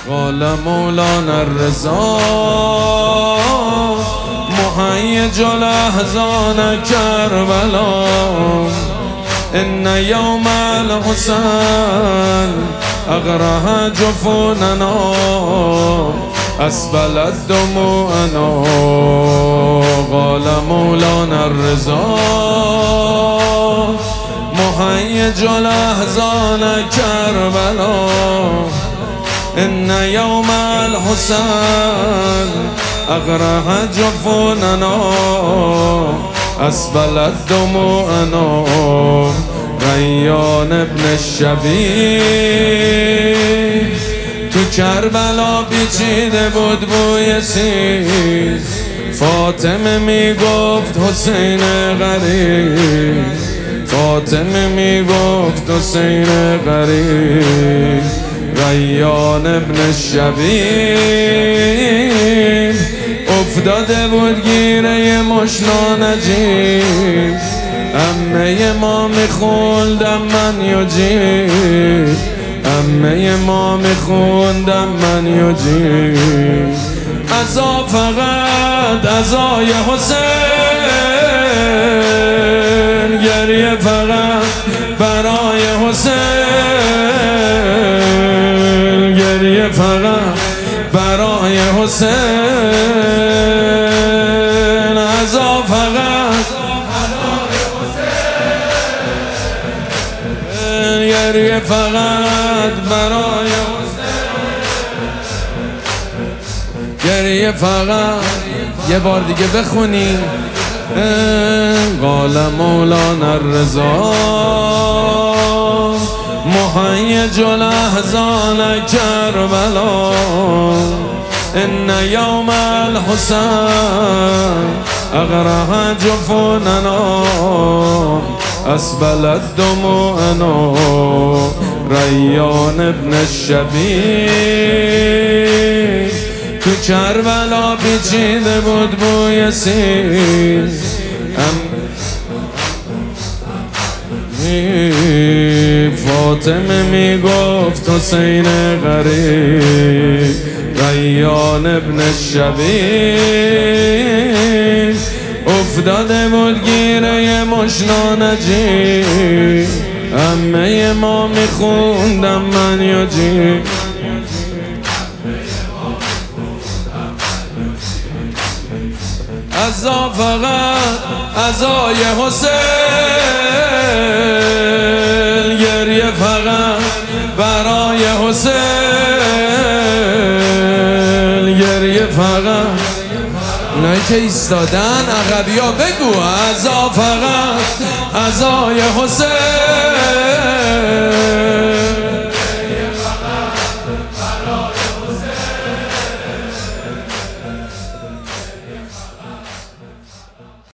قال مولانا الرضا مهیج الاحزان کربلا ان یوم الحسین اغرح جفوننا اسبلت دموعنا. قال مولانا الرضا مهیج الاحزان کربلا ان یوم الحسین اغرح جفوننا اسبلت دموعنا. ریان ابن الشبیه تو کربلا پیچیده بود بوی سیز. فاطمه میگفت حسین غریب، فاطمه میگفت حسین غریب. ریان ابن الشبیه افتاده بود گیره مشنا نجیب. عمه ما میخوندم من یجیب، عمه ما میخوندم من یجیب. عزا فقط عزای حسین، گریه فقط برای حسین، گریه فقط برای حسین. عزا فقط گریه فقط برای گریه فقط. یه بار دیگه بخونی. قال مولانا الرضا مهیج الاحزان کربلا ان یوم الحسین اغرح جفوننا اسبلت دموعنا. ریان ابن الشبیه تو کربلا پیچیده بود بوی سیز. فاطمه میگفت حسین غریب. ریان ابن الشبیه افتاده بود گیره مشنا نجیب. عمه ما میخوندم من یجیب. عزا فقط عزای حسین، گریه فقط برای حسین، گریه فقط. اونایی که ایستادن عقبیا بگو عزا فقط عزای حسین،